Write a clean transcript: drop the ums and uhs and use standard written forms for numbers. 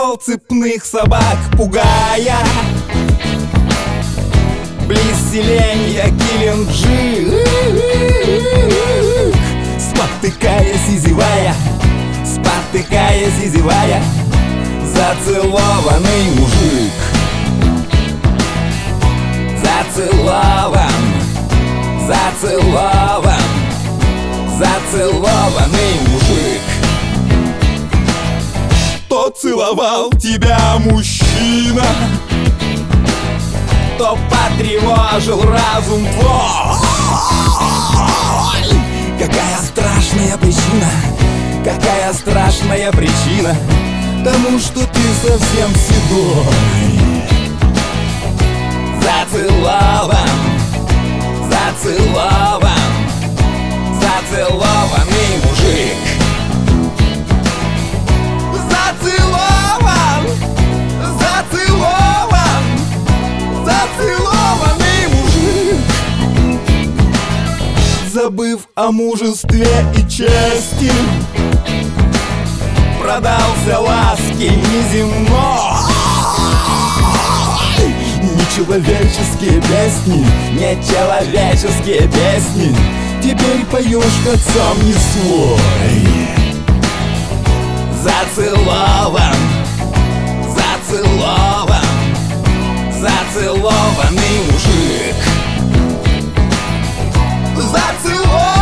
Пошел цепных собак пугая, близ селенья Геленджик, спотыкаясь и зевая, спотыкаясь и зевая, зацелованный мужик. Зацелован, зацелован, зацелованный мужик. То целовал тебя мужчина, то потревожил разум твой. Какая страшная причина, какая страшная причина тому, что ты совсем седой. Зацелован, зацелован, зацелованный мужик. Зацелован, зацелован, зацелованный мужик. Забыв о мужестве и чести, продался ласке неземной. Нечеловеческие песни, нечеловеческие песни теперь поешь, как сам не свой. Зацелован, зацелован, зацелованный мужик. Зацелован.